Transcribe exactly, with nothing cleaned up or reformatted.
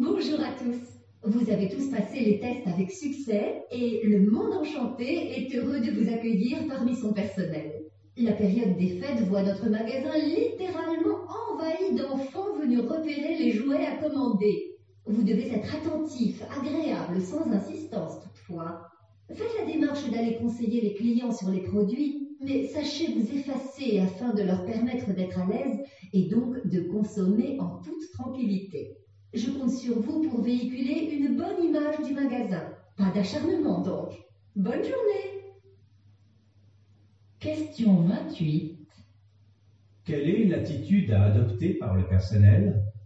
Bonjour à tous. Vous avez tous passé les tests avec succès et le monde enchanté est heureux de vous accueillir parmi son personnel. La période des fêtes voit notre magasin littéralement envahi d'enfants venus repérer les jouets à commander. Vous devez être attentif, agréable, sans insistance toutefois. Faites la démarche d'aller conseiller les clients sur les produits, mais sachez vous effacer afin de leur permettre d'être à l'aise et donc de consommer en toute tranquillité. Je compte sur vous pour véhiculer une bonne image du magasin. Pas d'acharnement donc. Bonne journée. Question vingt-huit. Quelle est l'attitude à adopter par le personnel